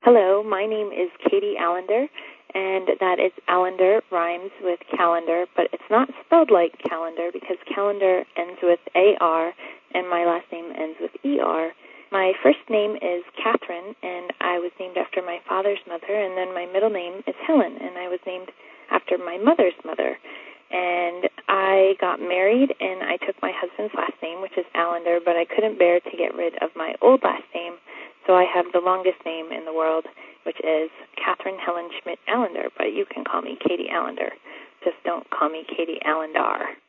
Hello, my name is Katie Allender, and that is Allender rhymes with calendar, but it's not spelled like calendar because calendar ends with A-R, and my last name ends with E-R. My first name is Catherine, and I was named after my father's mother, and then my middle name is Helen, and I was named after my mother's mother. And I got married, and I took my husband's last name, which is Allender, but I couldn't bear to get rid of my old last name, so I have the longest name in the world, which is Catherine Helen Schmidt Allender, but you can call me Katie Allender. Just don't call me Katie Allendar.